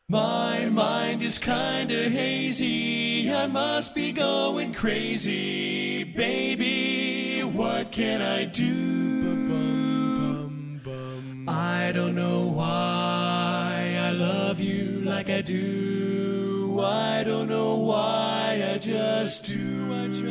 My mind is kinda hazy, I must be going crazy. Baby, what can I do? I don't know why I love you like I do. I don't know why I just do.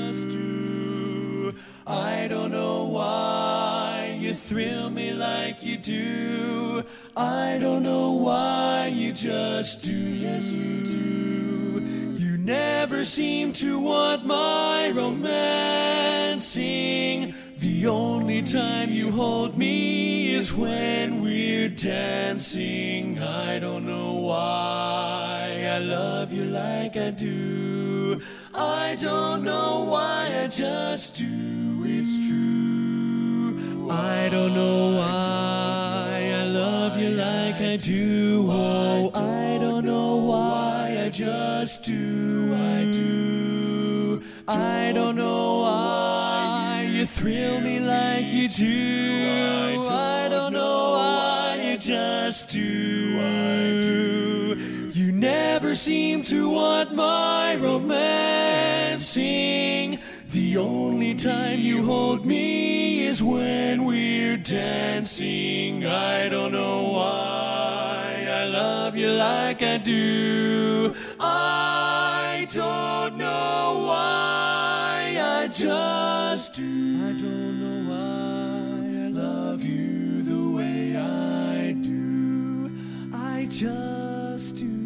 I don't know why you thrill me like you do. I don't know why you just do. Yes, you do. You never seem to want my romancing. The only time you hold me is when we're dancing. I don't know why I love you like I do. I don't know why I just do. It's true. I don't know why I love you like I do. Oh, I don't know why I just do. I do. I don't know why you thrill me like you do. I don't know why you just do. I do. You never seem to want my romancing. The only time you hold me is when we're dancing. I don't know why I love you like I do. I don't know why I just do. I don't know why I love you the way I do. I just do.